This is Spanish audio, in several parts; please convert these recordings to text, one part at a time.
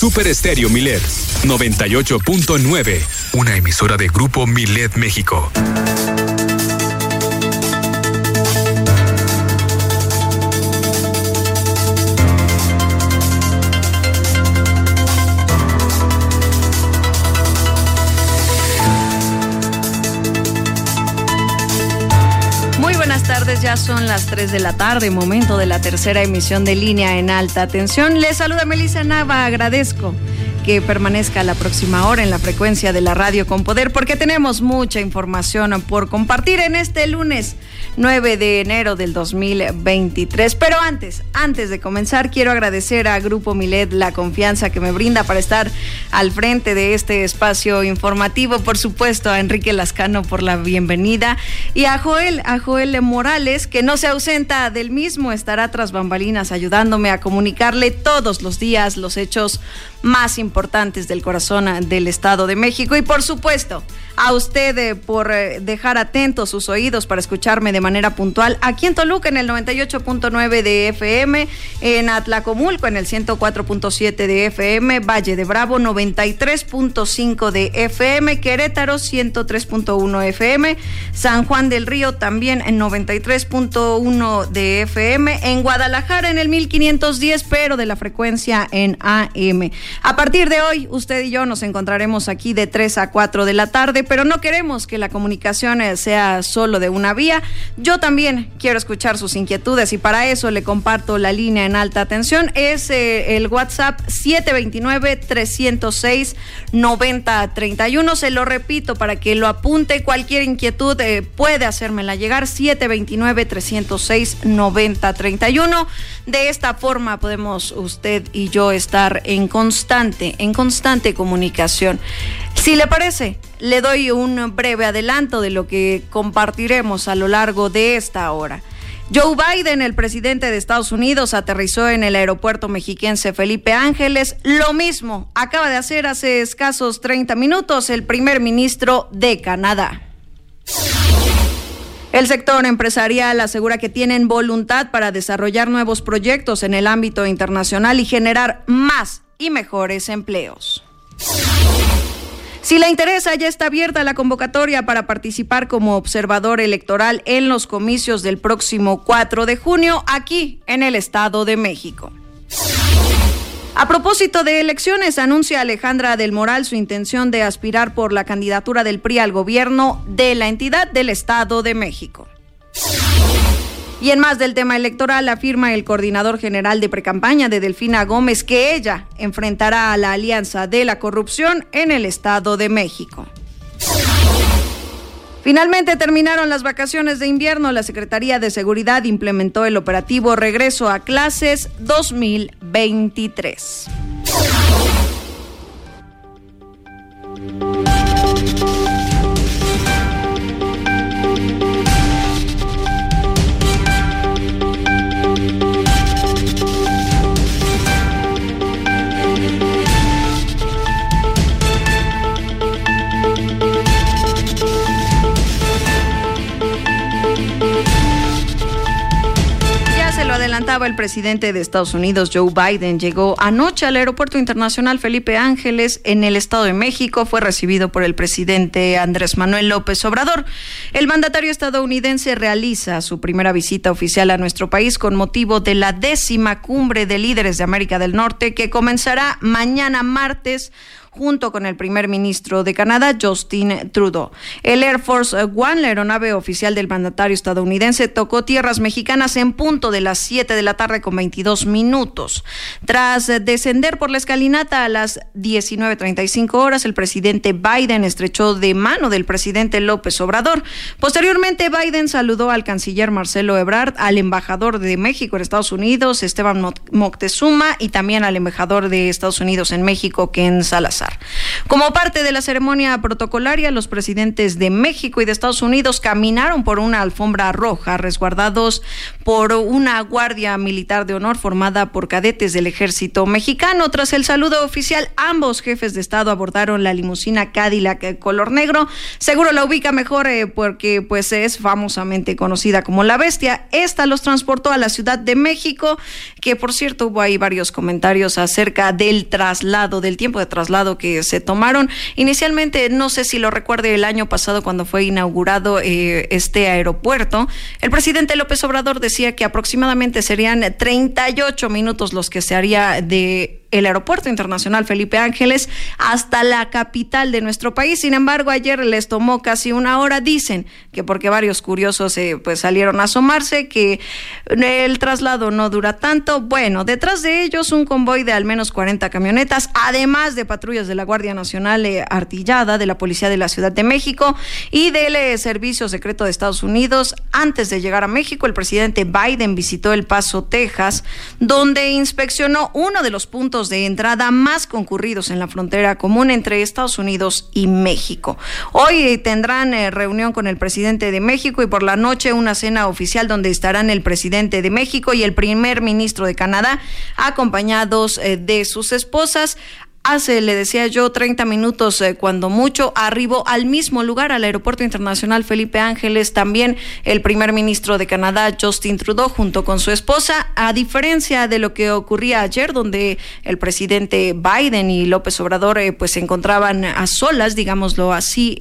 Super Estéreo Milet 98.9, una emisora de Grupo Milet México. Ya son las 3 de la tarde, momento de la tercera emisión de Línea en Alta Tensión. Les saluda Melissa Nava, agradezco que permanezca la próxima hora en la frecuencia de la radio con poder, porque tenemos mucha información por compartir en este lunes 9 de enero del 2023. Pero antes de comenzar, quiero agradecer a Grupo Milet la confianza que me brinda para estar al frente de este espacio informativo. Por supuesto, a Enrique Lascano por la bienvenida y a Joel Morales, que no se ausenta del mismo, estará tras bambalinas ayudándome a comunicarle todos los días los hechos más importantes del corazón del Estado de México. Y por supuesto, a usted por dejar atentos sus oídos para escucharme de manera puntual aquí en Toluca en el 98.9 de FM, en Atlacomulco en el 104.7 de FM, Valle de Bravo 93.5 de FM, Querétaro 103.1 FM, San Juan del Río también en 93.1 de FM, en Guadalajara en el 1510, pero de la frecuencia en AM. A partir de hoy, usted y yo nos encontraremos aquí de 3 a 4 de la tarde, pero no queremos que la comunicación sea solo de una vía. Yo también quiero escuchar sus inquietudes y para eso le comparto la línea en alta tensión. Es el WhatsApp 729-306-9031. Se lo repito para que lo apunte. Cualquier inquietud puede hacérmela llegar, 729-306-9031. De esta forma podemos usted y yo estar en constante comunicación. Si le parece, le doy un breve adelanto de lo que compartiremos a lo largo de esta hora. Joe Biden, el presidente de Estados Unidos, aterrizó en el aeropuerto mexiquense Felipe Ángeles. Lo mismo acaba de hacer hace escasos 30 minutos el primer ministro de Canadá. El sector empresarial asegura que tienen voluntad para desarrollar nuevos proyectos en el ámbito internacional y generar más y mejores empleos. Si le interesa, ya está abierta la convocatoria para participar como observador electoral en los comicios del próximo 4 de junio aquí en el Estado de México. A propósito de elecciones, anuncia Alejandra del Moral su intención de aspirar por la candidatura del PRI al gobierno de la entidad del Estado de México. Y en más del tema electoral, afirma el coordinador general de precampaña de Delfina Gómez que ella enfrentará a la Alianza de la Corrupción en el Estado de México. Finalmente terminaron las vacaciones de invierno. La Secretaría de Seguridad implementó el operativo Regreso a Clases 2023. Adelantaba el presidente de Estados Unidos, Joe Biden, llegó anoche al Aeropuerto Internacional Felipe Ángeles en el Estado de México. Fue recibido por el presidente Andrés Manuel López Obrador. El mandatario estadounidense realiza su primera visita oficial a nuestro país con motivo de la 10ª Cumbre de Líderes de América del Norte, que comenzará mañana martes, junto con el primer ministro de Canadá, Justin Trudeau. El Air Force One, la aeronave oficial del mandatario estadounidense, tocó tierras mexicanas en punto de las 7 de la tarde con 22 minutos. Tras descender por la escalinata a las 19:35 horas, el presidente Biden estrechó de mano del presidente López Obrador. Posteriormente, Biden saludó al canciller Marcelo Ebrard, al embajador de México en Estados Unidos, Esteban Moctezuma, y también al embajador de Estados Unidos en México, Ken Salazar. pasar. Como parte de la ceremonia protocolaria, los presidentes de México y de Estados Unidos caminaron por una alfombra roja, resguardados por una guardia militar de honor formada por cadetes del ejército mexicano. Tras el saludo oficial, ambos jefes de Estado abordaron la limusina Cadillac color negro. Seguro la ubica mejor porque pues es famosamente conocida como La Bestia. Esta los transportó a la Ciudad de México, que por cierto hubo ahí varios comentarios acerca del traslado, del tiempo de traslado que se tomaron. Inicialmente, no sé si lo recuerde, el año pasado cuando fue inaugurado este aeropuerto, el presidente López Obrador decía que aproximadamente serían 38 minutos los que se haría de el Aeropuerto Internacional Felipe Ángeles hasta la capital de nuestro país. Sin embargo, ayer les tomó casi una hora. Dicen que porque varios curiosos pues salieron a asomarse, que el traslado no dura tanto. Bueno, detrás de ellos un convoy de al menos 40 camionetas, además de patrullas de la Guardia Nacional Artillada, de la Policía de la Ciudad de México y del Servicio Secreto de Estados Unidos. Antes de llegar a México, el presidente Biden visitó El Paso, Texas, donde inspeccionó uno de los puntos de entrada más concurridos en la frontera común entre Estados Unidos y México. Hoy tendrán reunión con el presidente de México y por la noche una cena oficial donde estarán el presidente de México y el primer ministro de Canadá, acompañados de sus esposas. Hace, le decía yo, 30 minutos cuando mucho, arribó al mismo lugar, al Aeropuerto Internacional Felipe Ángeles, también el primer ministro de Canadá, Justin Trudeau, junto con su esposa, a diferencia de lo que ocurría ayer, donde el presidente Biden y López Obrador pues se encontraban a solas, digámoslo así,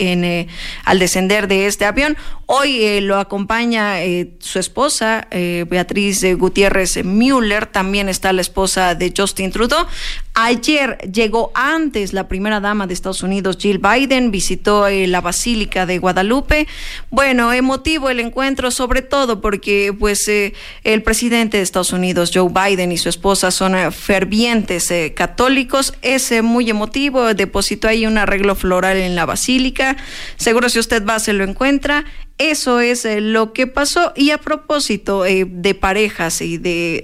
al descender de este avión. Hoy lo acompaña su esposa, Beatriz Gutiérrez Müller, también está la esposa de Justin Trudeau. Ayer llegó antes la primera dama de Estados Unidos, Jill Biden, visitó la Basílica de Guadalupe. Bueno, emotivo el encuentro, sobre todo porque pues el presidente de Estados Unidos, Joe Biden, y su esposa son fervientes católicos. Es muy emotivo, depositó ahí un arreglo floral en la Basílica. Seguro si usted va se lo encuentra. Eso es lo que pasó. Y a propósito de parejas y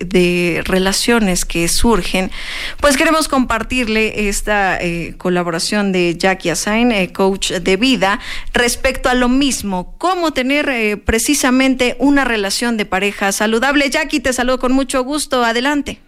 de relaciones que surgen, pues queremos compartirle esta colaboración de Jackie Assain, coach de vida, respecto a lo mismo, cómo tener precisamente una relación de pareja saludable. Jackie, te saludo con mucho gusto. Adelante.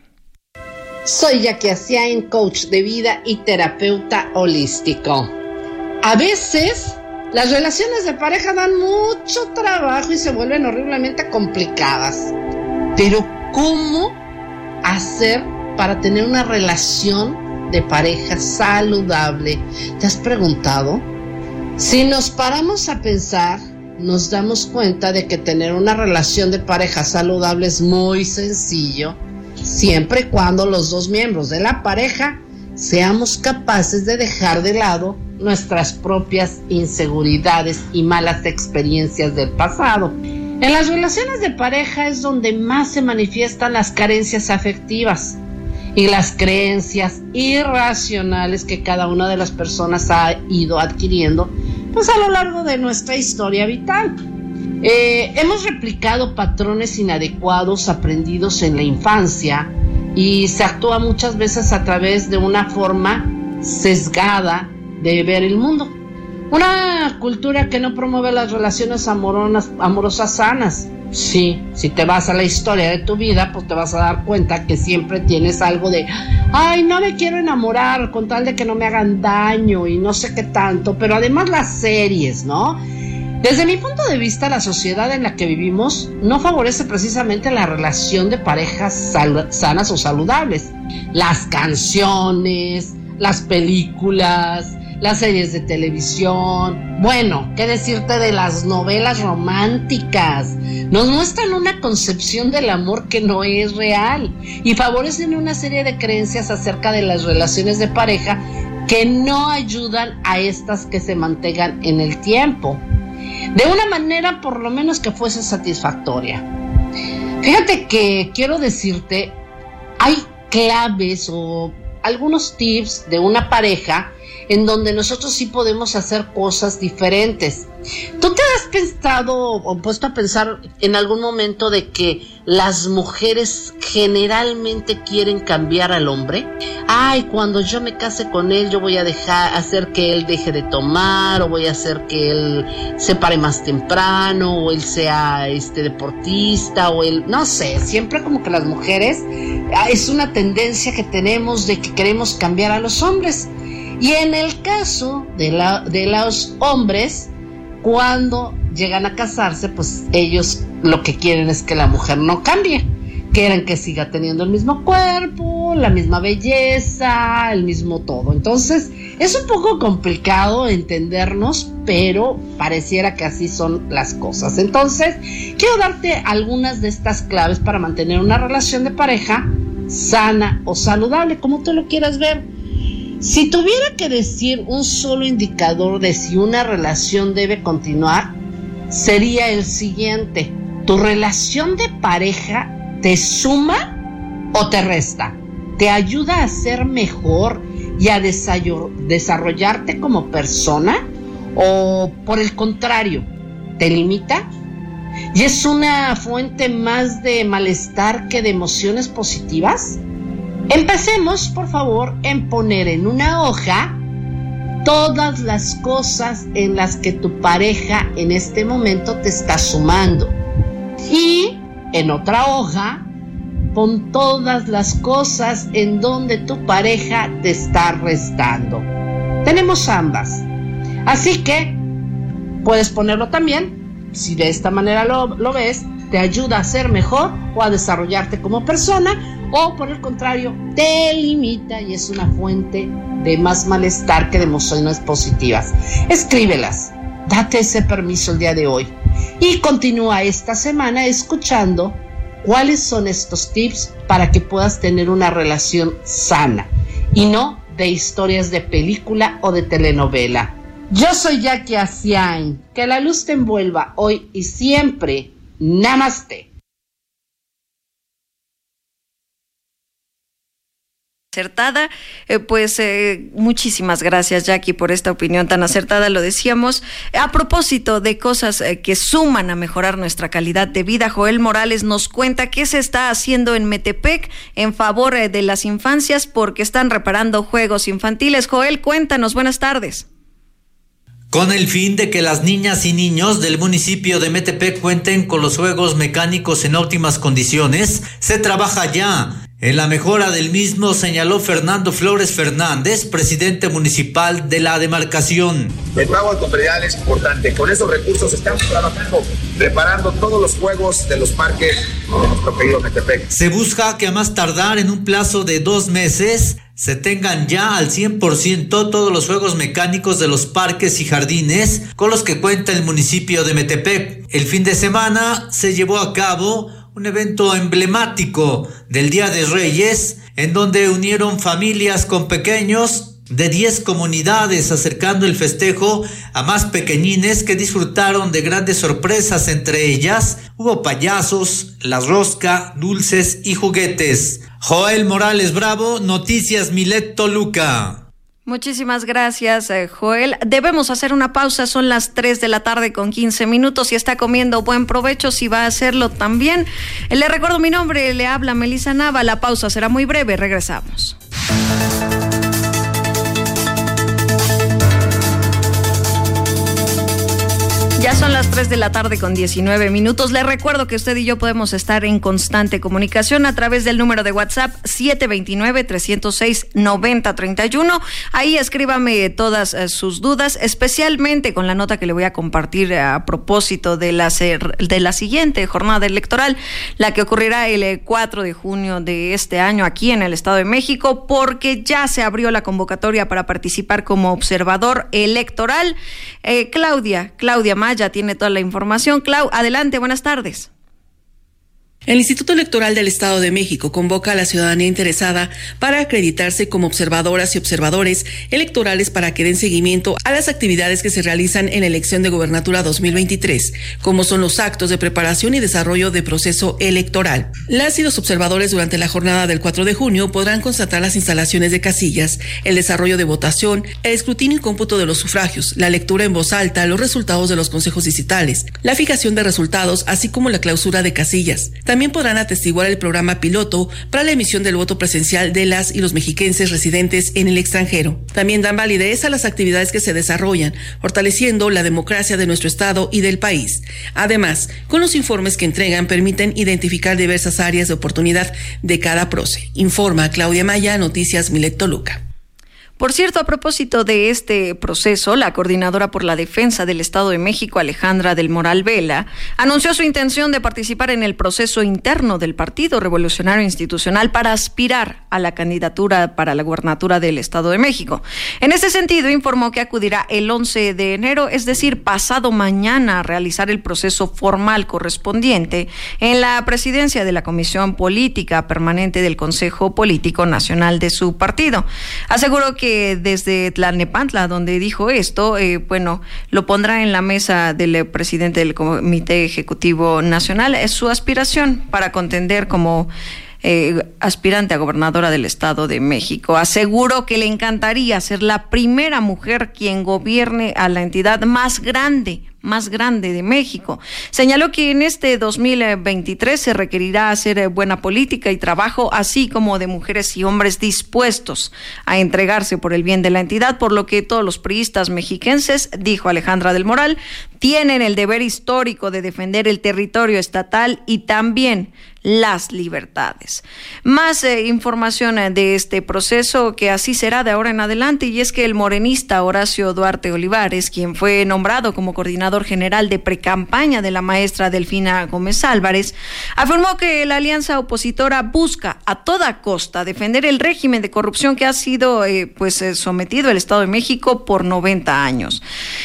Soy Jackie Assain, coach de vida y terapeuta holístico. A veces las relaciones de pareja dan mucho trabajo y se vuelven horriblemente complicadas. Pero ¿cómo hacer para tener una relación de pareja saludable? ¿Te has preguntado? Si nos paramos a pensar, nos damos cuenta de que tener una relación de pareja saludable es muy sencillo, siempre y cuando los dos miembros de la pareja seamos capaces de dejar de lado nuestras propias inseguridades y malas experiencias del pasado. En las relaciones de pareja es donde más se manifiestan las carencias afectivas y las creencias irracionales que cada una de las personas ha ido adquiriendo pues a lo largo de nuestra historia vital. Hemos replicado patrones inadecuados aprendidos en la infancia y se actúa muchas veces a través de una forma sesgada de ver el mundo. Una cultura que no promueve las relaciones amorosas sanas. Sí, si te vas a la historia de tu vida, pues te vas a dar cuenta que siempre tienes algo de ay, no me quiero enamorar con tal de que no me hagan daño y no sé qué tanto, pero además las series, ¿no? Desde mi punto de vista, la sociedad en la que vivimos no favorece precisamente la relación de parejas sanas o saludables. Las canciones, las películas, las series de televisión, bueno, qué decirte de las novelas románticas, nos muestran una concepción del amor que no es real y favorecen una serie de creencias acerca de las relaciones de pareja que no ayudan a estas que se mantengan en el tiempo, de una manera por lo menos que fuese satisfactoria. Fíjate que quiero decirte, hay claves o algunos tips de una pareja en donde nosotros sí podemos hacer cosas diferentes. ¿Tú te has pensado o puesto a pensar en algún momento de que las mujeres generalmente quieren cambiar al hombre? Ay, cuando yo me case con él, yo voy a hacer que él deje de tomar, o voy a hacer que él se pare más temprano, o él sea deportista, o él, no sé, siempre como que las mujeres, es una tendencia que tenemos de que queremos cambiar a los hombres. Y en el caso de los hombres, cuando llegan a casarse, pues ellos lo que quieren es que la mujer no cambie, quieren que siga teniendo el mismo cuerpo, la misma belleza, el mismo todo. Entonces es un poco complicado entendernos, pero pareciera que así son las cosas. Entonces quiero darte algunas de estas claves para mantener una relación de pareja sana o saludable, como tú lo quieras ver. Si tuviera que decir un solo indicador de si una relación debe continuar, sería el siguiente: ¿tu relación de pareja te suma o te resta? ¿Te ayuda a ser mejor y a desarrollarte como persona? ¿O por el contrario, te limita? ¿Y es una fuente más de malestar que de emociones positivas? Empecemos, por favor, en poner en una hoja todas las cosas en las que tu pareja en este momento te está sumando. Y en otra hoja, pon todas las cosas en donde tu pareja te está restando. Tenemos ambas. Así que puedes ponerlo también, si de esta manera lo ves, te ayuda a ser mejor o a desarrollarte como persona, o por el contrario, te limita y es una fuente de más malestar que de emociones positivas. Escríbelas, date ese permiso el día de hoy y continúa esta semana escuchando cuáles son estos tips para que puedas tener una relación sana y no de historias de película o de telenovela. Yo soy Jackie Asiain, que la luz te envuelva hoy y siempre. Namaste. Acertada, muchísimas gracias, Jackie, por esta opinión tan acertada. Lo decíamos a propósito de cosas que suman a mejorar nuestra calidad de vida. Joel Morales nos cuenta qué se está haciendo en Metepec en favor de las infancias, porque están reparando juegos infantiles. Joel, cuéntanos, buenas tardes. Con el fin de que las niñas y niños del municipio de Metepec cuenten con los juegos mecánicos en óptimas condiciones, se trabaja ya en la mejora del mismo, señaló Fernando Flores Fernández, presidente municipal de la demarcación. El pago de predial es importante. Con esos recursos estamos trabajando, reparando todos los juegos de los parques de nuestro querido Metepec. Se busca que a más tardar en un plazo de 2 meses se tengan ya al 100% todos los juegos mecánicos de los parques y jardines con los que cuenta el municipio de Metepec. El fin de semana se llevó a cabo un evento emblemático del Día de Reyes, en donde unieron familias con pequeños de 10 comunidades, acercando el festejo a más pequeñines que disfrutaron de grandes sorpresas. Entre ellas hubo payasos, la rosca, dulces y juguetes. Joel Morales Bravo, Noticias Milet Toluca. Muchísimas gracias, Joel. Debemos hacer una pausa, son las 3:15 p.m. Si está comiendo, buen provecho, si va a hacerlo también. Le recuerdo mi nombre, le habla Melissa Nava. La pausa será muy breve, regresamos. Ya son las 3:19 p.m. Les recuerdo que usted y yo podemos estar en constante comunicación a través del número de WhatsApp 729-306-9031. Ahí escríbame todas sus dudas, especialmente con la nota que le voy a compartir a propósito de la siguiente jornada electoral, la que ocurrirá el 4 de junio de este año aquí en el Estado de México, porque ya se abrió la convocatoria para participar como observador electoral. Claudia Maya tiene toda la información. Clau, adelante, buenas tardes. El Instituto Electoral del Estado de México convoca a la ciudadanía interesada para acreditarse como observadoras y observadores electorales para que den seguimiento a las actividades que se realizan en la elección de gobernatura 2023, como son los actos de preparación y desarrollo de proceso electoral. Las y los observadores durante la jornada del 4 de junio podrán constatar las instalaciones de casillas, el desarrollo de votación, el escrutinio y cómputo de los sufragios, la lectura en voz alta, los resultados de los consejos distritales, la fijación de resultados, así como la clausura de casillas. También podrán atestiguar el programa piloto para la emisión del voto presencial de las y los mexiquenses residentes en el extranjero. También dan validez a las actividades que se desarrollan, fortaleciendo la democracia de nuestro estado y del país. Además, con los informes que entregan permiten identificar diversas áreas de oportunidad de cada proce. Informa Claudia Maya, Noticias Milet Toluca. Por cierto, a propósito de este proceso, la coordinadora por la defensa del Estado de México, Alejandra del Moral Vela, anunció su intención de participar en el proceso interno del Partido Revolucionario Institucional para aspirar a la candidatura para la gubernatura del Estado de México. En este sentido, informó que acudirá el 11 de enero, es decir, pasado mañana, a realizar el proceso formal correspondiente en la presidencia de la Comisión Política Permanente del Consejo Político Nacional de su partido. Aseguró que desde Tlalnepantla, donde dijo esto, lo pondrá en la mesa del presidente del Comité Ejecutivo Nacional. Es su aspiración para contender como aspirante a gobernadora del Estado de México. Aseguró que le encantaría ser la primera mujer quien gobierne a la entidad más grande de México. Señaló que en este 2023 se requerirá hacer buena política y trabajo, así como de mujeres y hombres dispuestos a entregarse por el bien de la entidad, por lo que todos los priistas mexiquenses, dijo Alejandra del Moral, tienen el deber histórico de defender el territorio estatal y también las libertades. Más información de este proceso, que así será de ahora en adelante, y es que el morenista Horacio Duarte Olivares, quien fue nombrado como coordinador general de precampaña de la maestra Delfina Gómez Álvarez, afirmó que la alianza opositora busca a toda costa defender el régimen de corrupción que ha sido sometido el Estado de México por 90 años.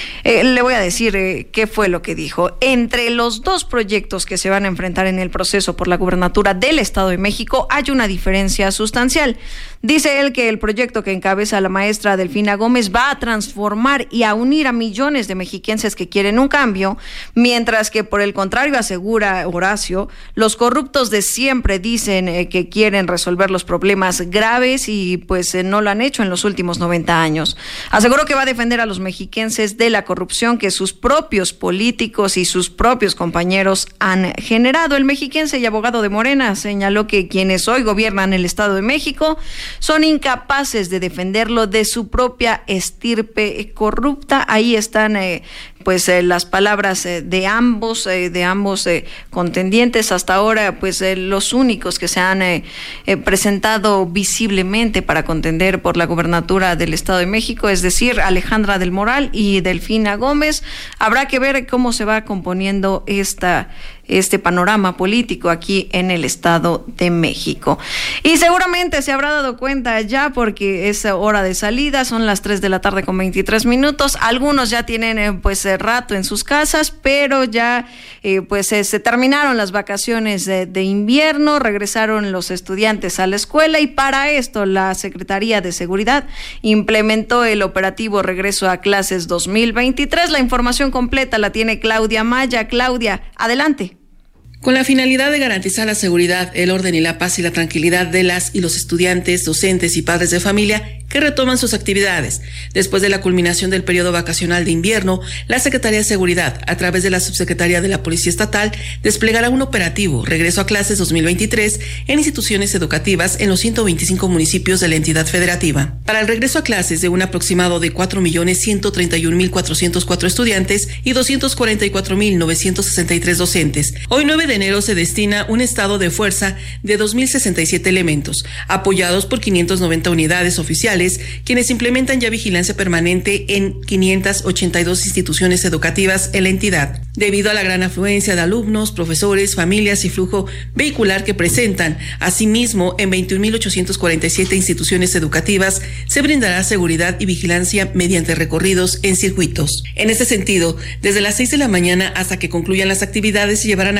Le voy a decir qué fue lo que dijo. Entre los dos proyectos que se van a enfrentar en el proceso por la gubernatura del Estado de México hay una diferencia sustancial. Dice él que el proyecto que encabeza la maestra Delfina Gómez va a transformar y a unir a millones de mexiquenses que quieren un cambio, mientras que por el contrario, asegura Horacio, los corruptos de siempre dicen que quieren resolver los problemas graves y no lo han hecho en los últimos 90 años. Aseguró que va a defender a los mexiquenses de la corrupción que sus propios políticos y sus propios compañeros han generado. El mexiquense y abogado de Morena señaló que quienes hoy gobiernan el Estado de México son incapaces de defenderlo de su propia estirpe corrupta. Ahí están las palabras de ambos contendientes. Hasta ahora los únicos que se han presentado visiblemente para contender por la gubernatura del Estado de México, es decir, Alejandra del Moral y Delfina Gómez. Habrá que ver cómo se va componiendo este panorama político aquí en el Estado de México. Y seguramente se habrá dado cuenta ya, porque es hora de salida, son las 3:23 p.m. Algunos ya tienen rato en sus casas, pero ya se terminaron las vacaciones de invierno, regresaron los estudiantes a la escuela, y para esto la Secretaría de Seguridad implementó el operativo Regreso a Clases 2023. La información completa la tiene Claudia Maya. Claudia, adelante. Con la finalidad de garantizar la seguridad, el orden y la paz y la tranquilidad de las y los estudiantes, docentes y padres de familia que retoman sus actividades. Después de la culminación del periodo vacacional de invierno, la Secretaría de Seguridad, a través de la Subsecretaría de la Policía Estatal, desplegará un operativo Regreso a Clases 2023 en instituciones educativas en los 125 municipios de la entidad federativa. Para el regreso a clases de un aproximado de 4.131.404 estudiantes y 244.963 docentes. Hoy 9 de enero se destina un estado de fuerza de 2.067 elementos, apoyados por 590 unidades oficiales, quienes implementan ya vigilancia permanente en 582 instituciones educativas en la entidad. Debido a la gran afluencia de alumnos, profesores, familias y flujo vehicular que presentan, asimismo, en 21.847 instituciones educativas se brindará seguridad y vigilancia mediante recorridos en circuitos. En este sentido, desde las 6 de la mañana hasta que concluyan las actividades se llevarán a cabo con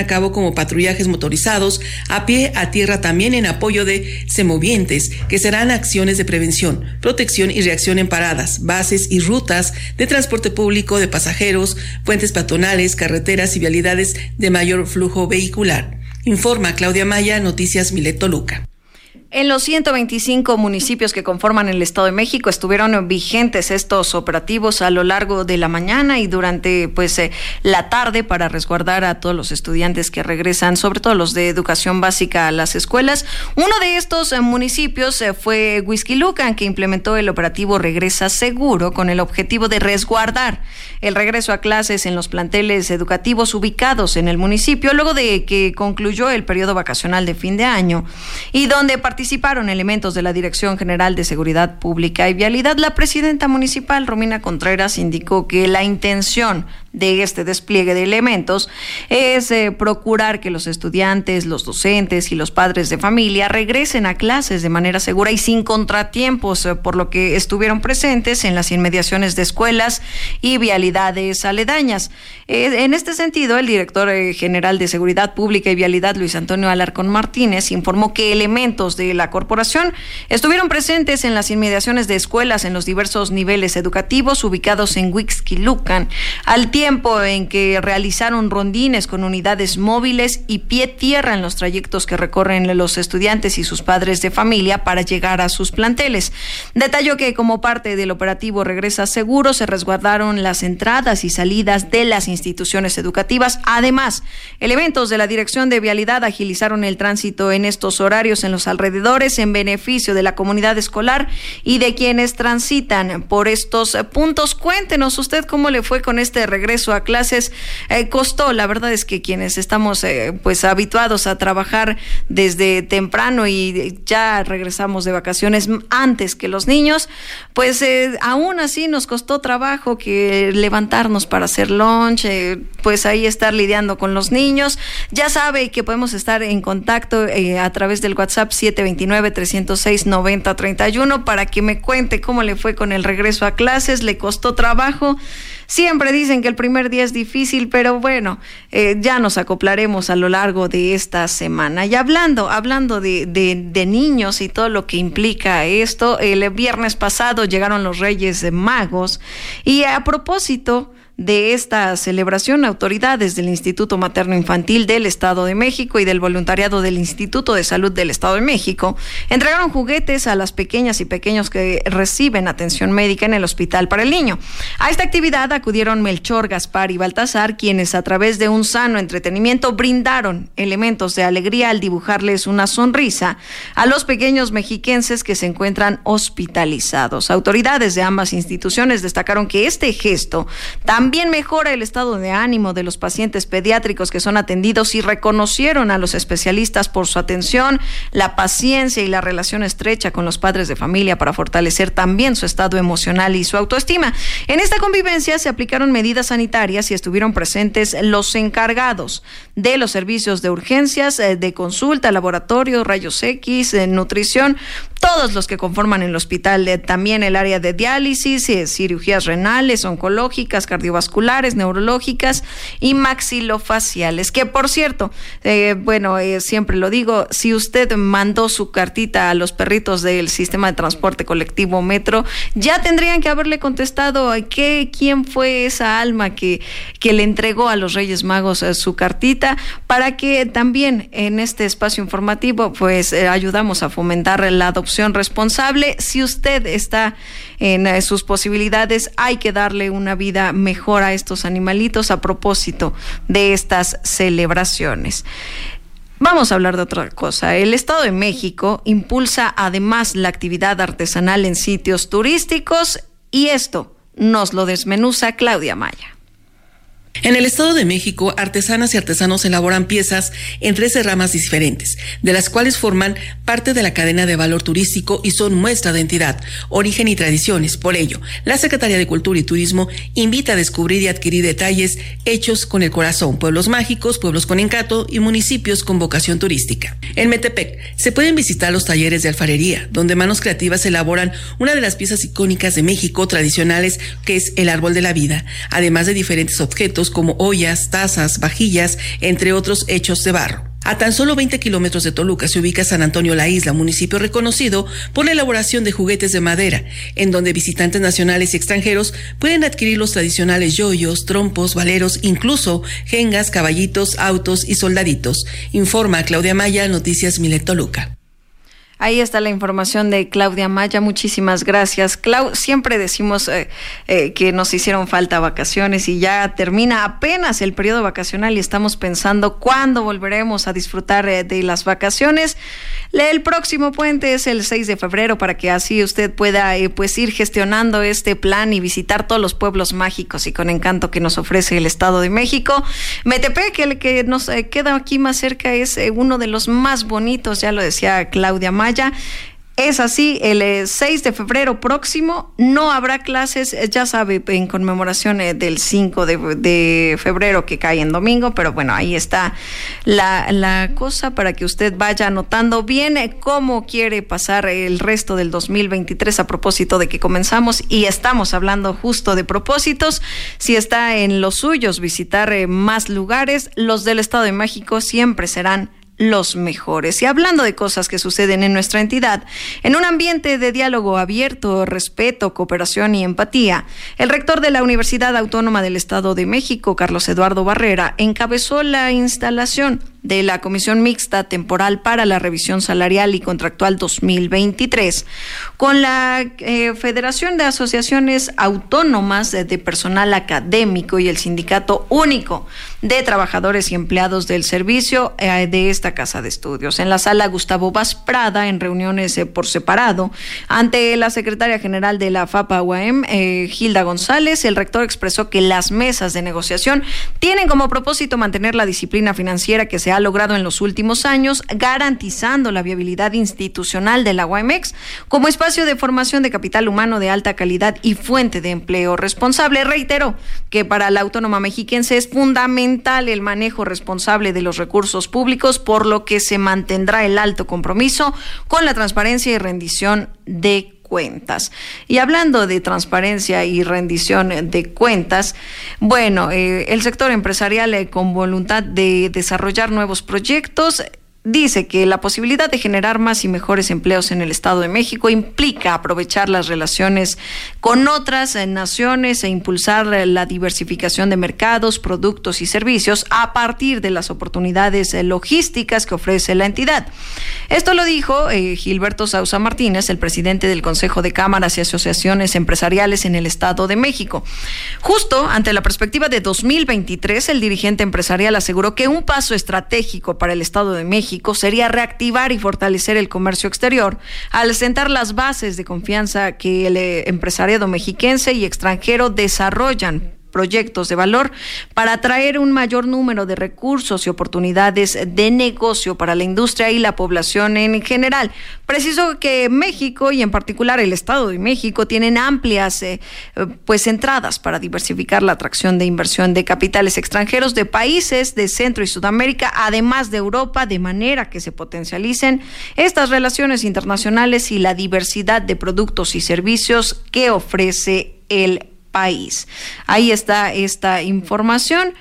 como patrullajes motorizados, a pie, a tierra, también en apoyo de semovientes, que serán acciones de prevención, protección y reacción en paradas, bases y rutas de transporte público de pasajeros, puentes peatonales, carreteras y vialidades de mayor flujo vehicular. Informa Claudia Maya, Noticias Milet Toluca. En los 125 municipios que conforman el Estado de México estuvieron vigentes estos operativos a lo largo de la mañana y durante la tarde para resguardar a todos los estudiantes que regresan, sobre todo los de educación básica, a las escuelas. Uno de estos municipios fue Huixquilucan, que implementó el operativo Regresa Seguro con el objetivo de resguardar el regreso a clases en los planteles educativos ubicados en el municipio, luego de que concluyó el periodo vacacional de fin de año y donde participaron elementos de la Dirección General de Seguridad Pública y Vialidad. La presidenta municipal, Romina Contreras, indicó que la intención de este despliegue de elementos es procurar que los estudiantes, los docentes y los padres de familia regresen a clases de manera segura y sin contratiempos, por lo que estuvieron presentes en las inmediaciones de escuelas y vialidades aledañas. En este sentido, el director general de Seguridad Pública y Vialidad, Luis Antonio Alarcón Martínez, informó que elementos de la corporación estuvieron presentes en las inmediaciones de escuelas en los diversos niveles educativos ubicados en Huixquilucan, al tiempo en que realizaron rondines con unidades móviles y pie tierra en los trayectos que recorren los estudiantes y sus padres de familia para llegar a sus planteles. Detalló que como parte del operativo Regresa Seguro se resguardaron las entradas y salidas de las instituciones educativas. Además, elementos de la Dirección de Vialidad agilizaron el tránsito en estos horarios en los alrededores en beneficio de la comunidad escolar y de quienes transitan por estos puntos. Cuéntenos usted cómo le fue con este regreso a clases. Costó, la verdad es que quienes estamos habituados a trabajar desde temprano y ya regresamos de vacaciones antes que los niños, aún así nos costó trabajo que levantarnos para hacer lunch, ahí estar lidiando con los niños. Ya sabe que podemos estar en contacto a través del WhatsApp 729-306-9031 para que me cuente cómo le fue con el regreso a clases. ¿Le costó trabajo? Siempre dicen que el primer día es difícil, pero bueno, ya nos acoplaremos a lo largo de esta semana. Y hablando de niños y todo lo que implica esto, el viernes pasado llegaron los Reyes Magos y a propósito de esta celebración, autoridades del Instituto Materno Infantil del Estado de México y del voluntariado del Instituto de Salud del Estado de México entregaron juguetes a las pequeñas y pequeños que reciben atención médica en el Hospital para el Niño. A esta actividad acudieron Melchor, Gaspar y Baltasar, quienes a través de un sano entretenimiento brindaron elementos de alegría al dibujarles una sonrisa a los pequeños mexiquenses que se encuentran hospitalizados. Autoridades de ambas instituciones destacaron que este gesto también mejora el estado de ánimo de los pacientes pediátricos que son atendidos y reconocieron a los especialistas por su atención, la paciencia y la relación estrecha con los padres de familia para fortalecer también su estado emocional y su autoestima. En esta convivencia se aplicaron medidas sanitarias y estuvieron presentes los encargados de los servicios de urgencias, de consulta, laboratorio, rayos X, nutrición, todos los que conforman el hospital, también el área de diálisis, cirugías renales, oncológicas, cardiovasculares, neurológicas y maxilofaciales. Que por cierto, siempre lo digo, si usted mandó su cartita a los perritos del sistema de transporte colectivo Metro, ya tendrían que haberle contestado quién fue esa alma que le entregó a los Reyes Magos su cartita, para que también en este espacio informativo ayudamos a fomentar la adopción responsable. Si usted está en sus posibilidades, hay que darle una vida mejor a estos animalitos a propósito de estas celebraciones. Vamos a hablar de otra cosa. El Estado de México impulsa además la actividad artesanal en sitios turísticos y esto nos lo desmenuza Claudia Maya. En el Estado de México, artesanas y artesanos elaboran piezas en 13 ramas diferentes, de las cuales forman parte de la cadena de valor turístico y son muestra de identidad, origen y tradiciones. Por ello, la Secretaría de Cultura y Turismo invita a descubrir y adquirir detalles hechos con el corazón, pueblos mágicos, pueblos con encanto y municipios con vocación turística. En Metepec se pueden visitar los talleres de alfarería, donde manos creativas elaboran una de las piezas icónicas de México tradicionales, que es el árbol de la vida, además de diferentes objetos objetos como ollas, tazas, vajillas, entre otros hechos de barro. A tan solo 20 kilómetros de Toluca se ubica San Antonio La Isla, municipio reconocido por la elaboración de juguetes de madera, en donde visitantes nacionales y extranjeros pueden adquirir los tradicionales yoyos, trompos, valeros, incluso jengas, caballitos, autos y soldaditos. Informa Claudia Maya, Noticias Milet Toluca. Ahí está la información de Claudia Maya. Muchísimas gracias, Clau. Siempre decimos que nos hicieron falta vacaciones y ya termina apenas el periodo vacacional y estamos pensando cuándo volveremos a disfrutar de las vacaciones. El próximo puente es el 6 de febrero para que así usted pueda pues ir gestionando este plan y visitar todos los pueblos mágicos y con encanto que nos ofrece el Estado de México. Metepec, el que nos queda aquí más cerca, es uno de los más bonitos, ya lo decía Claudia Maya. Es así, el 6 de febrero próximo no habrá clases, ya sabe, en conmemoración del 5 de febrero que cae en domingo, pero bueno, ahí está la cosa para que usted vaya anotando bien cómo quiere pasar el resto del 2023 a propósito de que comenzamos y estamos hablando justo de propósitos. Si está en los suyos visitar más lugares, los del Estado de México siempre serán los mejores. Y hablando de cosas que suceden en nuestra entidad, en un ambiente de diálogo abierto, respeto, cooperación y empatía, el rector de la Universidad Autónoma del Estado de México, Carlos Eduardo Barrera, encabezó la instalación de la Comisión Mixta Temporal para la Revisión Salarial y Contractual 2023, con la Federación de Asociaciones Autónomas de Personal Académico y el Sindicato Único de Trabajadores y Empleados del Servicio de esta Casa de Estudios. En la sala Gustavo Vaz Prada, en reuniones por separado, ante la secretaria general de la FAPA-UAM, Hilda González, el rector expresó que las mesas de negociación tienen como propósito mantener la disciplina financiera que se ha logrado en los últimos años, garantizando la viabilidad institucional de la UAMEX como espacio de formación de capital humano de alta calidad y fuente de empleo responsable. Reiteró que para la autónoma mexiquense es fundamental el manejo responsable de los recursos públicos, por lo que se mantendrá el alto compromiso con la transparencia y rendición de cuentas. Y hablando de transparencia y rendición de cuentas, bueno, el sector empresarial con voluntad de desarrollar nuevos proyectos dice que la posibilidad de generar más y mejores empleos en el Estado de México implica aprovechar las relaciones con otras naciones e impulsar la diversificación de mercados, productos y servicios a partir de las oportunidades logísticas que ofrece la entidad. Esto lo dijo Gilberto Sousa Martínez, el presidente del Consejo de Cámaras y Asociaciones Empresariales en el Estado de México. Justo ante la perspectiva de 2023, el dirigente empresarial aseguró que un paso estratégico para el Estado de México sería reactivar y fortalecer el comercio exterior al sentar las bases de confianza que el empresariado mexiquense y extranjero desarrollan proyectos de valor para atraer un mayor número de recursos y oportunidades de negocio para la industria y la población en general. Precisó que México y en particular el Estado de México tienen amplias entradas para diversificar la atracción de inversión de capitales extranjeros de países de Centro y Sudamérica, además de Europa, de manera que se potencialicen estas relaciones internacionales y la diversidad de productos y servicios que ofrece el país. Ahí está esta información.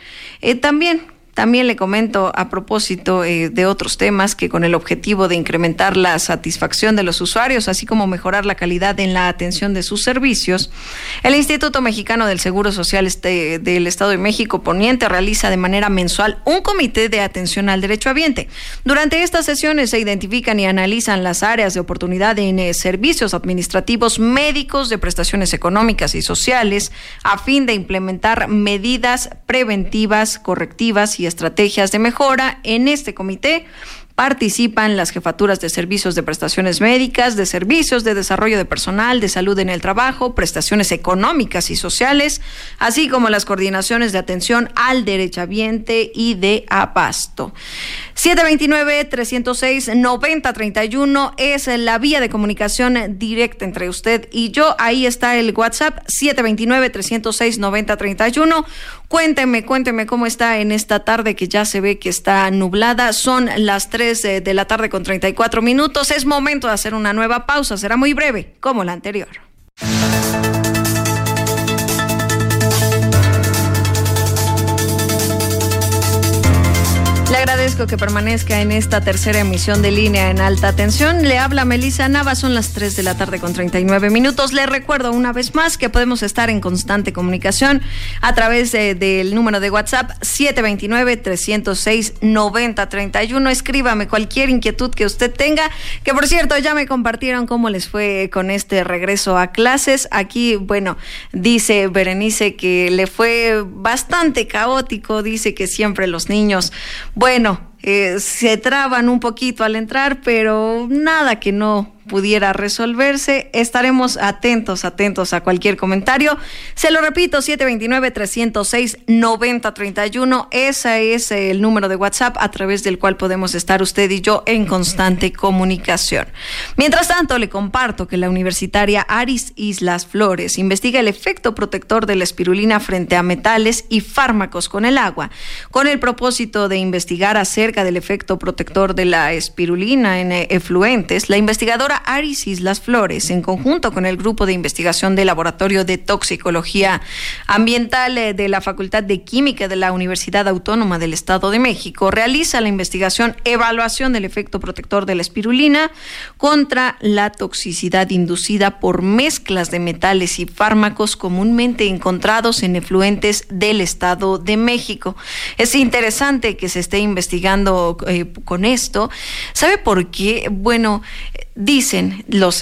También le comento a propósito de otros temas que con el objetivo de incrementar la satisfacción de los usuarios, así como mejorar la calidad en la atención de sus servicios, el Instituto Mexicano del Seguro Social del Estado de México Poniente realiza de manera mensual un comité de atención al derechohabiente. Durante estas sesiones se identifican y analizan las áreas de oportunidad en servicios administrativos, médicos, de prestaciones económicas y sociales, a fin de implementar medidas preventivas, correctivas y estrategias de mejora. En este comité participan las jefaturas de servicios de prestaciones médicas, de servicios de desarrollo de personal, de salud en el trabajo, prestaciones económicas y sociales, así como las coordinaciones de atención al derechohabiente y de abasto. 729-306-9031 es la vía de comunicación directa entre usted y yo. Ahí está el WhatsApp, 729-306-9031. Cuénteme cómo está en esta tarde que ya se ve que está nublada. Son las 3 de la tarde con 34 minutos. Es momento de hacer una nueva pausa. Será muy breve, como la anterior. agradezco que permanezca en esta tercera emisión de Línea en Alta Tensión. Le habla Melissa Nava, son las 3:39 PM. Le recuerdo una vez más que podemos estar en constante comunicación a través del número de WhatsApp 729-306-9031. Escríbame cualquier inquietud que usted tenga, que por cierto ya me compartieron cómo les fue con este regreso a clases. Aquí, bueno, dice Berenice que le fue bastante caótico, dice que siempre los niños, bueno, se traban un poquito al entrar, pero nada que no pudiera resolverse. Estaremos atentos a cualquier comentario. Se lo repito, 729-306-9031. Ese es el número de WhatsApp a través del cual podemos estar usted y yo en constante comunicación. Mientras tanto, le comparto que la universitaria Aris Islas Flores investiga el efecto protector de la espirulina frente a metales y fármacos con el agua. Con el propósito de investigar acerca del efecto protector de la espirulina en efluentes, la investigadora Aris Islas Flores, en conjunto con el Grupo de Investigación del Laboratorio de Toxicología Ambiental de la Facultad de Química de la Universidad Autónoma del Estado de México, realiza la investigación Evaluación del efecto protector de la espirulina contra la toxicidad inducida por mezclas de metales y fármacos comúnmente encontrados en efluentes del Estado de México. Es interesante que se esté investigando con esto. ¿Sabe por qué? Bueno, dicen los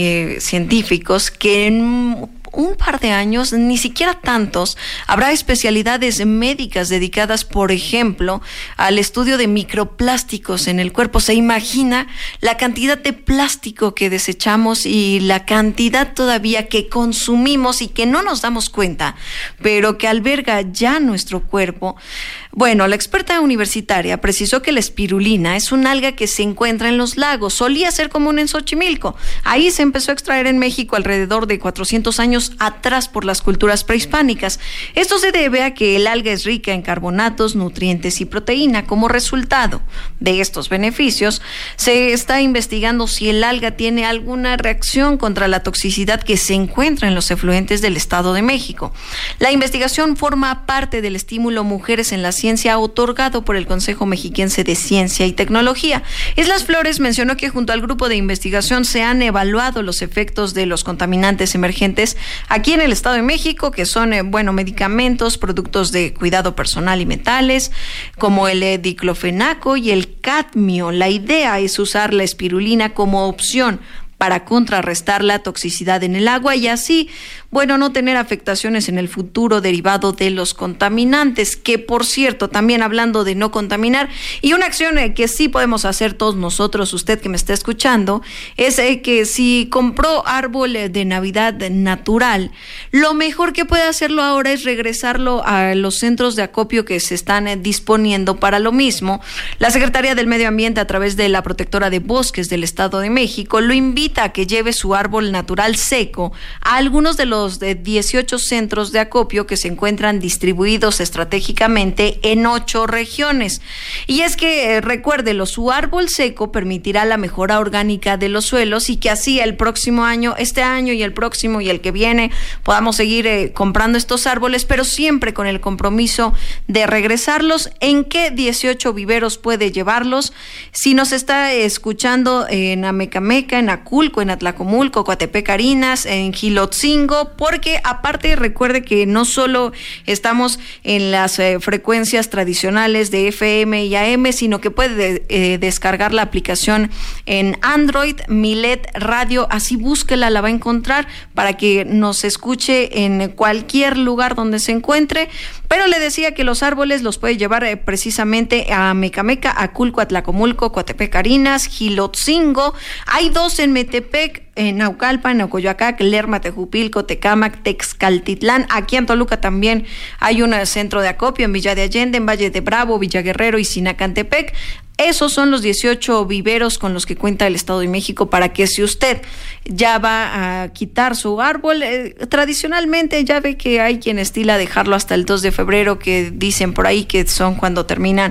científicos que en un par de años, ni siquiera tantos, habrá especialidades médicas dedicadas, por ejemplo, al estudio de microplásticos en el cuerpo. ¿Se imagina la cantidad de plástico que desechamos y la cantidad todavía que consumimos y que no nos damos cuenta, pero que alberga ya nuestro cuerpo? Bueno, la experta universitaria precisó que la espirulina es un alga que se encuentra en los lagos. Solía ser común en Xochimilco. Ahí se empezó a extraer en México alrededor de 400 años atrás por las culturas prehispánicas. Esto se debe a que el alga es rica en carbonatos, nutrientes y proteína. Como resultado de estos beneficios, se está investigando si el alga tiene alguna reacción contra la toxicidad que se encuentra en los efluentes del Estado de México. La investigación forma parte del estímulo Mujeres en la Ciencia otorgado por el Consejo Mexiquense de Ciencia y Tecnología. Islas Flores mencionó que junto al grupo de investigación se han evaluado los efectos de los contaminantes emergentes aquí en el Estado de México, que son, medicamentos, productos de cuidado personal y metales, como el diclofenaco y el cadmio. La idea es usar la espirulina como opción para contrarrestar la toxicidad en el agua y así, no tener afectaciones en el futuro derivado de los contaminantes, que por cierto, también hablando de no contaminar, y una acción que sí podemos hacer todos nosotros, usted que me está escuchando, es que si compró árbol de Navidad natural, lo mejor que puede hacerlo ahora es regresarlo a los centros de acopio que se están disponiendo para lo mismo. La Secretaría del Medio Ambiente, a través de la Protectora de Bosques del Estado de México, lo invita a que lleve su árbol natural seco a algunos de los 18 centros de acopio que se encuentran distribuidos estratégicamente en 8 regiones. Y es que, recuérdelo, su árbol seco permitirá la mejora orgánica de los suelos y que así el próximo año, este año y el próximo y el que viene, podamos seguir comprando estos árboles, pero siempre con el compromiso de regresarlos. ¿En qué 18 viveros puede llevarlos? Si nos está escuchando en Amecameca, en Aculco, en Atlacomulco, Coatepec, Carinas, en Gilotzingo, porque aparte recuerde que no solo estamos en las frecuencias tradicionales de FM y AM, sino que puede descargar la aplicación en Android, Milet Radio, así búsquela, la va a encontrar para que nos escuche en cualquier lugar donde se encuentre. Pero le decía que los árboles los puede llevar precisamente a Amecameca, Aculco, Atlacomulco, Coatepec, Carinas, Gilotzingo. Hay 2 en Metepec, en Naucalpan, en Ocoyoacac, Lerma, Tejupilco, Tecámac, Texcaltitlán. Aquí en Toluca también hay un centro de acopio, en Villa de Allende, en Valle de Bravo, Villaguerrero y Sinacantepec. Esos son los 18 viveros con los que cuenta el Estado de México para que, si usted ya va a quitar su árbol, tradicionalmente ya ve que hay quien estila dejarlo hasta el 2 de febrero, que dicen por ahí que son cuando terminan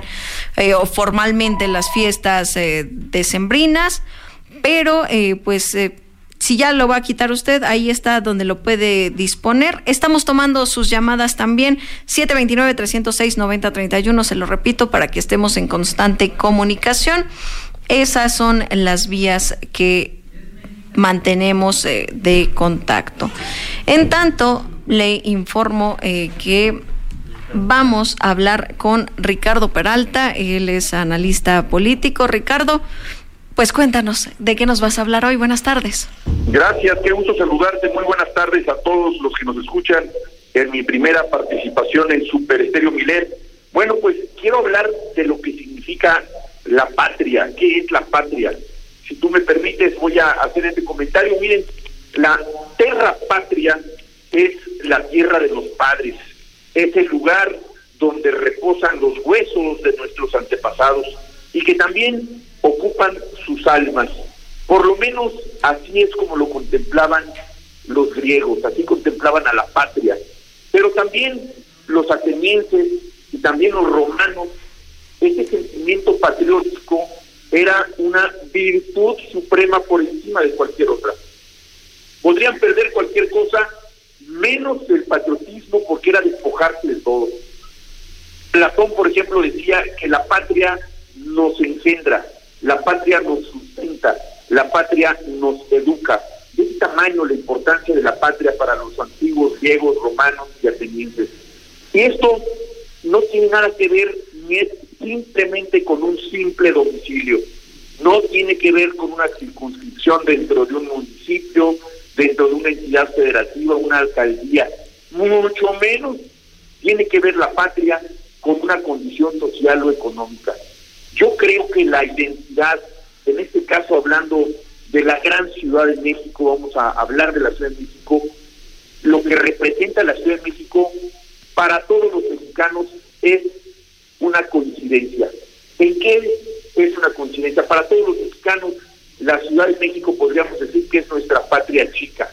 formalmente las fiestas decembrinas, pero Si ya lo va a quitar usted, ahí está donde lo puede disponer. Estamos tomando sus llamadas también, 729-306-9031, se lo repito, para que estemos en constante comunicación. Esas son las vías que mantenemos de contacto. En tanto, le informo que vamos a hablar con Ricardo Peralta, él es analista político. Ricardo, pues cuéntanos, ¿de qué nos vas a hablar hoy? Buenas tardes. Gracias, qué gusto saludarte, muy buenas tardes a todos los que nos escuchan en mi primera participación en Super Estéreo Milet. Bueno, pues quiero hablar de lo que significa la patria. ¿Qué es la patria? Si tú me permites, voy a hacer este comentario. Miren, la terra patria es la tierra de los padres, es el lugar donde reposan los huesos de nuestros antepasados y que también ocupan sus almas. Por lo menos así es como lo contemplaban los griegos, así contemplaban a la patria. Pero también los atenienses y también los romanos, este sentimiento patriótico era una virtud suprema por encima de cualquier otra. Podrían perder cualquier cosa menos el patriotismo, porque era despojarse de todo. Platón, por ejemplo, decía que la patria nos engendra, la patria nos sustenta, la patria nos educa. De ese tamaño la importancia de la patria para los antiguos griegos, romanos y atenienses. Y esto no tiene nada que ver ni es simplemente con un simple domicilio, no tiene que ver con una circunscripción dentro de un municipio, dentro de una entidad federativa, una alcaldía, mucho menos tiene que ver la patria con una condición social o económica. Yo creo que la identidad, en este caso hablando de la gran Ciudad de México, vamos a hablar de la Ciudad de México, lo que representa la Ciudad de México para todos los mexicanos es una coincidencia. ¿En qué es una coincidencia? Para todos los mexicanos, la Ciudad de México podríamos decir que es nuestra patria chica.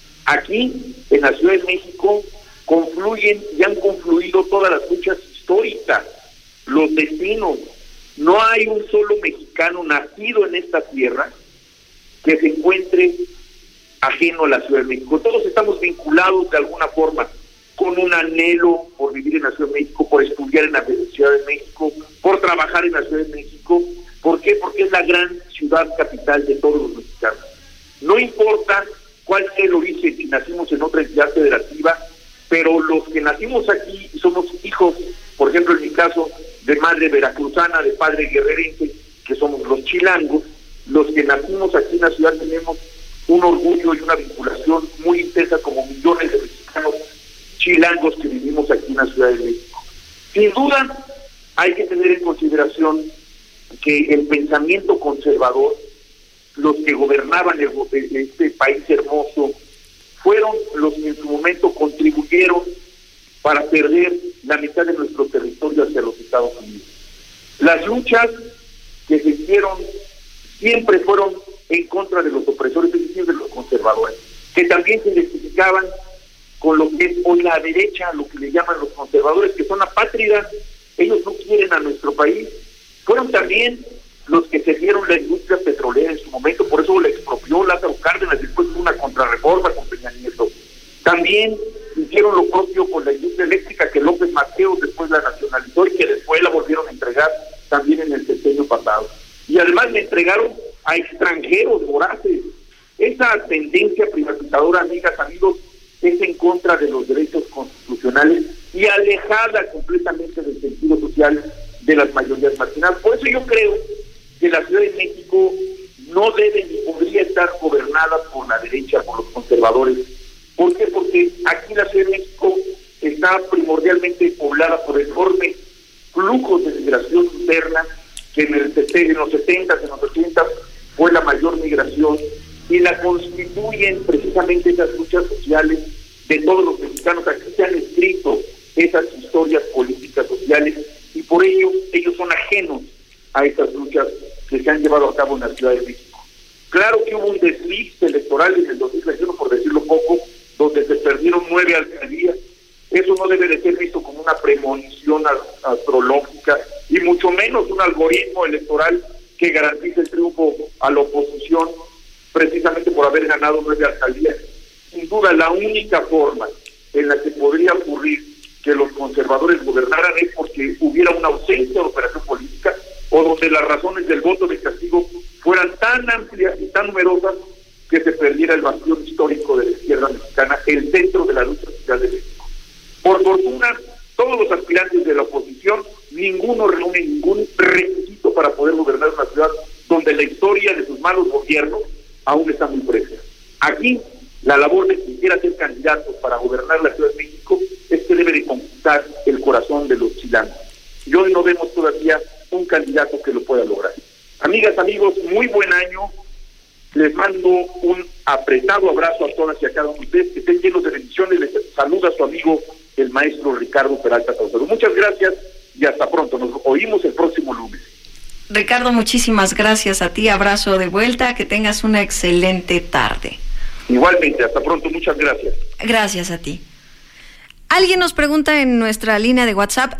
Aquí, en la Ciudad de México, confluyen y han confluido todas las luchas históricas, los destinos. No hay un solo mexicano nacido en esta tierra que se encuentre ajeno a la Ciudad de México. Todos estamos vinculados de alguna forma con un anhelo por vivir en la Ciudad de México, por estudiar en la Ciudad de México, por trabajar en la Ciudad de México. ¿Por qué? Porque es la gran ciudad capital de todos los mexicanos. No importa cuál sea el origen, si nacimos en otra entidad federativa, pero los que nacimos aquí somos hijos, por ejemplo en mi caso, de madre veracruzana, de padre guerrerense, que somos los chilangos. Los que nacimos aquí en la ciudad tenemos un orgullo y una vinculación muy intensa como millones de mexicanos chilangos que vivimos aquí en la Ciudad de México. Sin duda, hay que tener en consideración que el pensamiento conservador, los que gobernaban este país hermoso, fueron los que en su momento contribuyeron para perder la mitad de nuestro territorio hacia los Estados Unidos. Las luchas que se hicieron siempre fueron en contra de los opresores, es decir, de los conservadores, que también se identificaban con lo que es hoy la derecha, lo que le llaman los conservadores, que son apátridas. Ellos no quieren a nuestro país. Fueron también los que se dieron la industria petrolera en su momento, por eso la expropió Lázaro Cárdenas, después hubo una contrarreforma con Peña Nieto. También hicieron lo propio con la industria eléctrica, que López Mateos después la nacionalizó y que después la volvieron a entregar también en el sexenio pasado. Y además le entregaron a extranjeros voraces. Esa tendencia privatizadora, amigas, amigos, es en contra de los derechos constitucionales y alejada completamente del sentido social de las mayorías marginadas. Por eso yo creo que la Ciudad de México no debe ni podría estar gobernada por la derecha, por los conservadores. ¿Por qué? Porque aquí la Ciudad de México está primordialmente poblada por enormes flujos de migración interna, que en los 70s, en los 80s fue la mayor migración, y la constituyen precisamente esas luchas sociales de todos los mexicanos. Aquí se han escrito esas historias políticas sociales y por ello ellos son ajenos a esas luchas que se han llevado a cabo en la Ciudad de México. Claro que hubo un desliz electoral en el 2021, por decirlo poco, donde se perdieron 9 alcaldías. Eso no debe de ser visto como una premonición astrológica y mucho menos un algoritmo electoral que garantice el triunfo a la oposición. precisamente por haber ganado 9 alcaldías. Sin duda, la única forma en la que podría ocurrir que los conservadores gobernaran es porque hubiera una ausencia de operación política o donde las razones del voto de castigo fueran tan amplias y tan numerosas que se perdiera el bastión histórico de la izquierda mexicana, el centro de la lucha social de México. Por fortuna, todos los aspirantes de la oposición, ninguno reúne ningún requisito para poder gobernar una ciudad donde la historia de sus malos gobiernos aún está muy fresca. Aquí, la labor de quien quiera ser candidato para gobernar la Ciudad de México es que debe de conquistar el corazón de los chilangos. Y hoy no vemos todavía un candidato que lo pueda lograr. Amigas, amigos, muy buen año. Les mando un apretado abrazo a todas y a cada uno de ustedes, que estén llenos de bendiciones. Les saluda a su amigo, el maestro Ricardo Peralta Saucedo. Muchas gracias y hasta pronto. Nos oímos el próximo lunes. Ricardo, muchísimas gracias a ti. Abrazo de vuelta. Que tengas una excelente tarde. Igualmente, hasta pronto. Muchas gracias. Gracias a ti. Alguien nos pregunta en nuestra línea de WhatsApp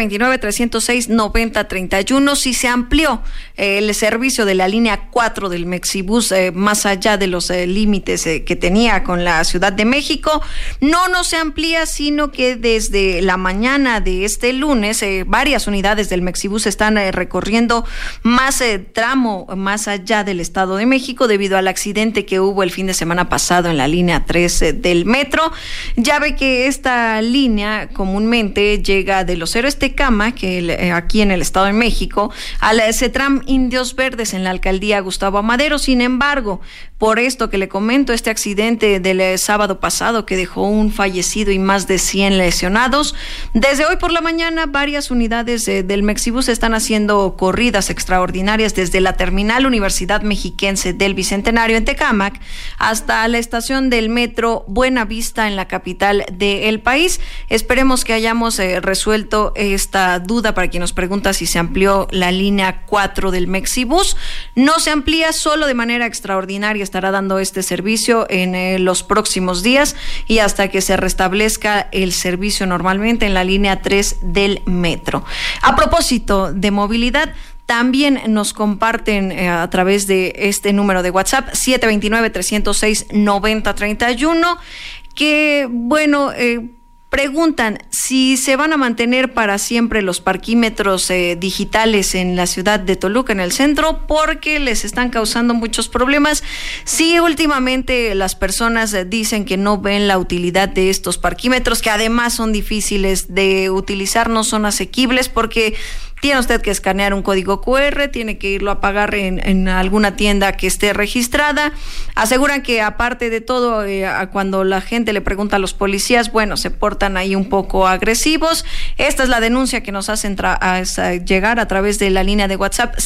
729-306-9031 si se amplió el servicio de la línea 4 del Mexibus más allá de los límites que tenía con la Ciudad de México. No se amplía, sino que desde la mañana de este lunes varias unidades del Mexibus están recorriendo más tramo más allá del Estado de México debido al accidente que hubo el fin de semana pasado en la línea 3 del metro. Ya ve que esta línea comúnmente llega de Los Héroes Tecama, que aquí en el Estado de México, al CETRAM Indios Verdes en la alcaldía Gustavo Amadero. Sin embargo, por esto que le comento, este accidente del sábado pasado que dejó un fallecido y más de 100 lesionados, desde hoy por la mañana varias unidades del Mexibus están haciendo corridas extraordinarias desde la terminal Universidad Mexiquense del Bicentenario en Tecámac hasta la estación del metro Buenavista en la capital del país. Esperemos que hayamos resuelto esta duda para quien nos pregunta si se amplió la línea 4 del Mexibus. No se amplía, solo de manera extraordinaria estará dando este servicio en los próximos días y hasta que se restablezca el servicio normalmente en la línea 3 del metro. A propósito de movilidad, también nos comparten a través de este número de WhatsApp 729-306-9031 que, bueno, preguntan si se van a mantener para siempre los parquímetros digitales en la ciudad de Toluca, en el centro, porque les están causando muchos problemas. Sí, últimamente las personas dicen que no ven la utilidad de estos parquímetros, que además son difíciles de utilizar, no son asequibles porque tiene usted que escanear un código QR, tiene que irlo a pagar en alguna tienda que esté registrada. Aseguran que aparte de todo, cuando la gente le pregunta a los policías, bueno, se portan ahí un poco agresivos. Esta es la denuncia que nos hacen llegar a través de la línea de WhatsApp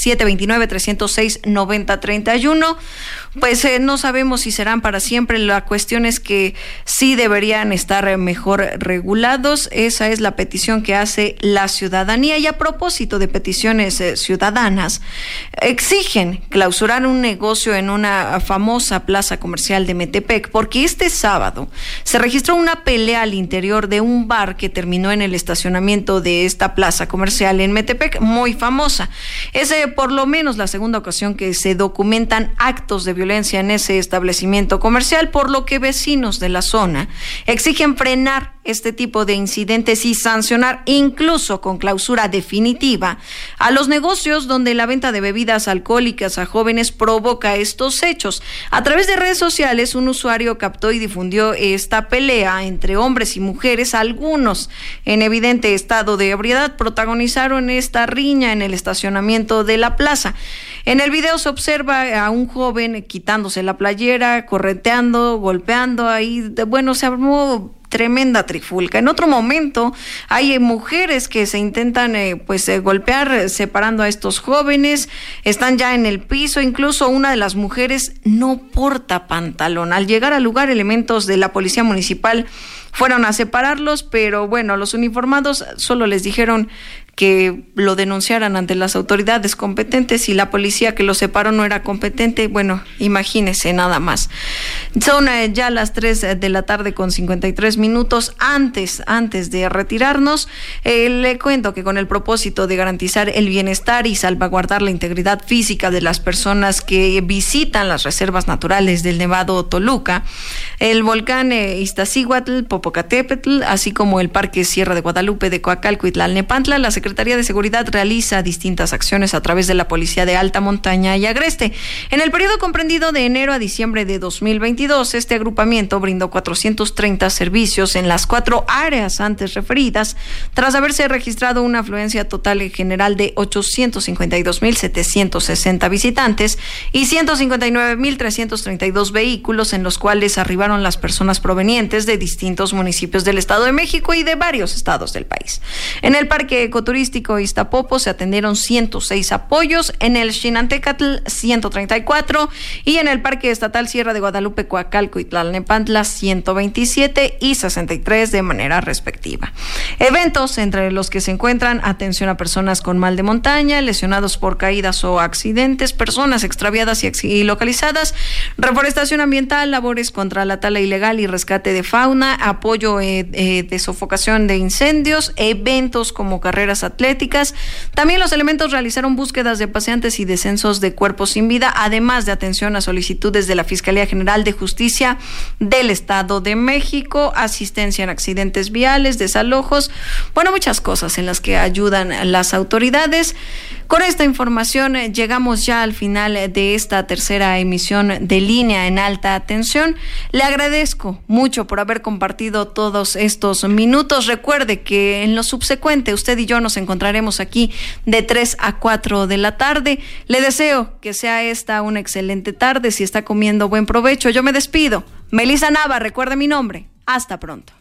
729-306-9031. Pues no sabemos si serán para siempre. La cuestión es que sí deberían estar mejor regulados. Esa es la petición que hace la ciudadanía. Y a propósito de peticiones ciudadanas, exigen clausurar un negocio en una famosa plaza comercial de Metepec porque este sábado se registró una pelea al interior de un bar que terminó en el estacionamiento de esta plaza comercial en Metepec, muy famosa. Es por lo menos la segunda ocasión que se documentan actos de violencia en ese establecimiento comercial, por lo que vecinos de la zona exigen frenar este tipo de incidentes y sancionar incluso con clausura definitiva a los negocios donde la venta de bebidas alcohólicas a jóvenes provoca estos hechos. A través de redes sociales, un usuario captó y difundió esta pelea entre hombres y mujeres. Algunos, en evidente estado de ebriedad, protagonizaron esta riña en el estacionamiento de la plaza. En el video se observa a un joven quitándose la playera, correteando, golpeando ahí. Bueno, se armó tremenda trifulca. En otro momento hay mujeres que se intentan golpear separando a estos jóvenes, están ya en el piso, incluso una de las mujeres no porta pantalón. Al llegar al lugar, elementos de la policía municipal fueron a separarlos, pero bueno, los uniformados solo les dijeron que lo denunciaran ante las autoridades competentes y la policía que lo separó no era competente. Bueno, imagínese nada más. Son ya las 3 de la tarde con 53 minutos. Antes de retirarnos, le cuento que con el propósito de garantizar el bienestar y salvaguardar la integridad física de las personas que visitan las reservas naturales del Nevado Toluca, el volcán Iztaccíhuatl, Popocatépetl, así como el Parque Sierra de Guadalupe de Coacalco y Tlalnepantla, la Secretaría de Seguridad realiza distintas acciones a través de la Policía de Alta Montaña y Agreste. En el periodo comprendido de enero a diciembre de 2022, este agrupamiento brindó 430 servicios en las 4 áreas antes referidas, tras haberse registrado una afluencia total en general de 852.760 visitantes y 159.332 vehículos, en los cuales arribaron las personas provenientes de distintos municipios del Estado de México y de varios estados del país. En el Parque Ecoturístico Iztapopo se atendieron 106 apoyos, en el Xinantecatl 134 y en el Parque Estatal Sierra de Guadalupe, Coacalco y Tlalnepantla 127 y 63 de manera respectiva. Eventos entre los que se encuentran atención a personas con mal de montaña, lesionados por caídas o accidentes, personas extraviadas y localizadas, reforestación ambiental, labores contra la tala ilegal y rescate de fauna, apoyo de sofocación de incendios, eventos como carreras atléticas. También los elementos realizaron búsquedas de paseantes y descensos de cuerpos sin vida, además de atención a solicitudes de la Fiscalía General de Justicia del Estado de México, asistencia en accidentes viales, desalojos, bueno, muchas cosas en las que ayudan las autoridades. Con esta información llegamos ya al final de esta tercera emisión de Línea en Alta Tensión. Le agradezco mucho por haber compartido todos estos minutos. Recuerde que en lo subsecuente usted y yo nos encontraremos aquí de 3 a 4 de la tarde. Le deseo que sea esta una excelente tarde. Si está comiendo, buen provecho. Yo me despido. Melissa Nava, recuerde mi nombre. Hasta pronto.